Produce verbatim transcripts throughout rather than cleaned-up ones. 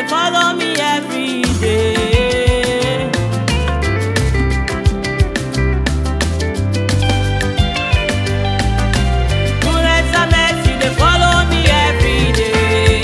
follow me every day. Goodness and mercy, they follow me every day.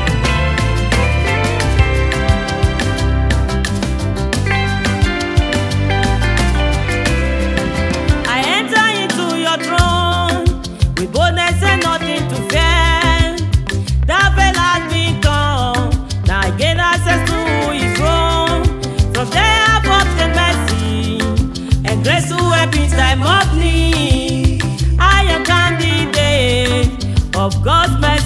I enter into your throne with boldness and nothing to fear. That veil has been torn, now I gain access to his throne. From there I've obtained mercy and grace to help in time of need. I am candidate of God's mercy.